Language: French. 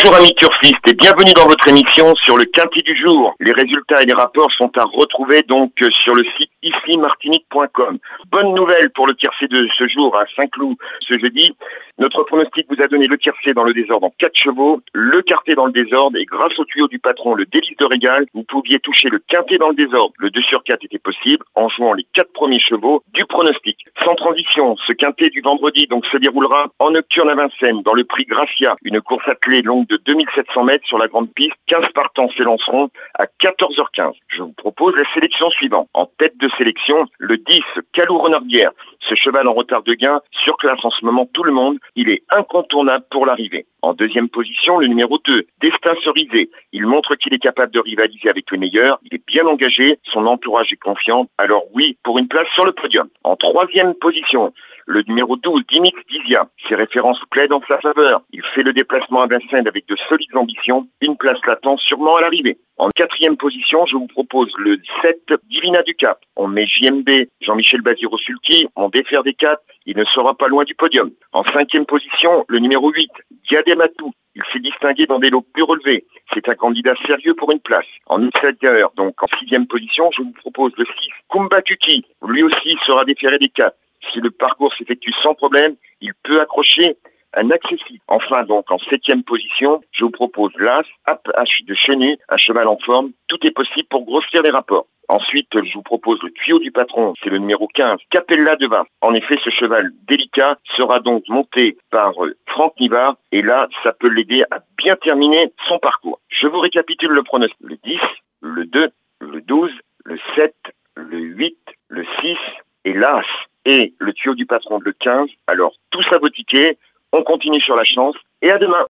Bonjour amis turfistes et bienvenue dans votre émission sur le quintet du jour. Les résultats et les rapports sont à retrouver donc sur le site icimartinique.com. Bonne nouvelle pour le tiercé de ce jour à Saint-Cloud ce jeudi. Notre pronostic vous a donné le tiercé dans le désordre en 4 chevaux, le quartet dans le désordre et grâce au tuyau du patron, le délice de régal, vous pouviez toucher le quintet dans le désordre. Le 2 sur 4 était possible en jouant les 4 premiers chevaux du pronostic. Sans transition, ce quintet du vendredi donc se déroulera en nocturne à Vincennes dans le prix Gracia, une course attelée longue de 2700 mètres sur la grande piste. 15 partants s'élanceront à 14h15. Je vous propose la sélection suivante. En tête de sélection, le 10, Calou Renardière. Ce cheval en retard de gain surclasse en ce moment tout le monde. Il est incontournable pour l'arrivée. En deuxième position, le numéro 2, Destin Cerisé. Il montre qu'il est capable de rivaliser avec les meilleurs. Il est bien engagé. Son entourage est confiant. Alors oui, pour une place sur le podium. En troisième position, le numéro 12, Dimix Dizia. Ses références plaident en sa faveur. Il fait le déplacement à Vincennes avec de solides ambitions. Une place l'attend sûrement à l'arrivée. En quatrième position, je vous propose le 7, Divina du Cap. On met JMB, Jean-Michel Bazir-Sulky, on défère des 4, il ne sera pas loin du podium. En cinquième position, le numéro 8, Diadematou. Il s'est distingué dans des lots plus relevés. C'est un candidat sérieux pour une place. En outsider, donc en sixième position, je vous propose le 6, Kumbakuki. Lui aussi sera déféré des 4. Si le parcours s'effectue sans problème, il peut accrocher un accessible. Enfin donc en septième position, je vous propose l'As, H de Chenu, un cheval en forme. Tout est possible pour grossir les rapports. Ensuite, je vous propose le tuyau du patron, c'est le numéro 15, Capella de Vin. En effet, ce cheval délicat sera donc monté par Franck Nivard et là, ça peut l'aider à bien terminer son parcours. Je vous récapitule le pronostic. Le 10, le 2, le 12, le 7, le 8, le 6 et l'As et le tuyau du patron le 15. Alors, tous à vos tickets. On continue sur la chance et à demain.